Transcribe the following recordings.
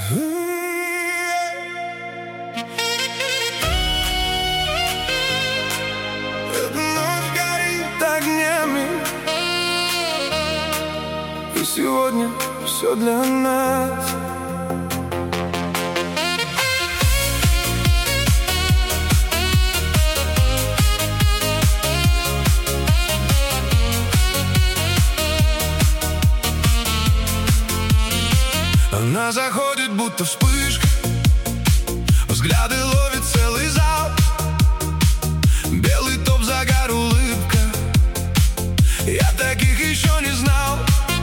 Эта ночь горит огнями, и сегодня все для нас. Она заходит, будто вспышка, взгляды ловит целый зал. Белый топ, загар, улыбка, я таких еще не знал.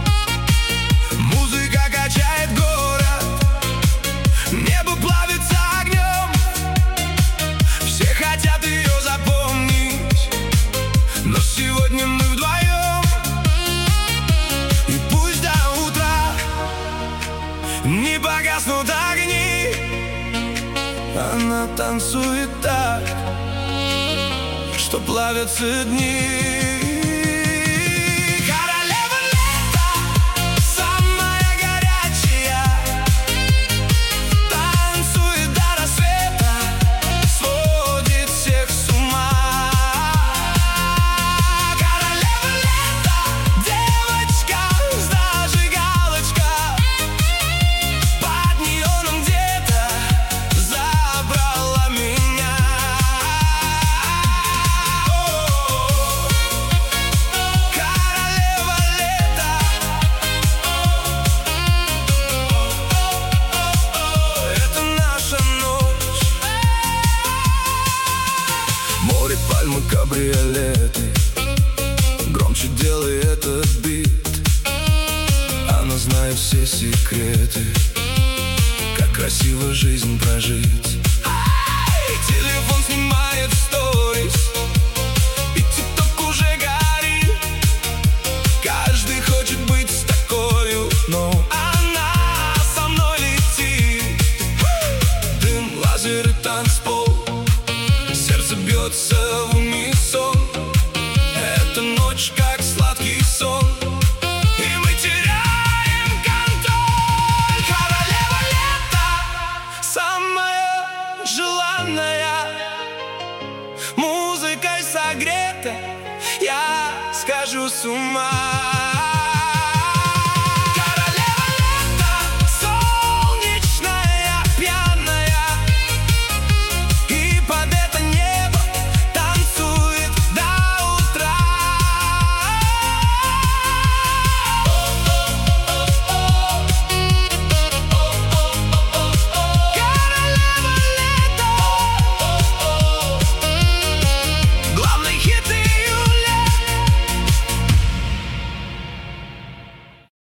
Музыка качает город, небо плавится огнем. Все хотят ее запомнить, но сегодня мы вдвоем. И пусть до утра не погаснут огни, она танцует так, что плавятся дни. Королева лета, самая горячая, танцует до рассвета, сводит всех с ума. Королева лета, девочка с зажигалочкой, под неоном где-то забрала меня. Королева лета, это наша ночь. Море, пальмы, кабриолеты, громче делай этот бит. Она знает все секреты, как красиво жизнь прожить. Телефон снимает сторис,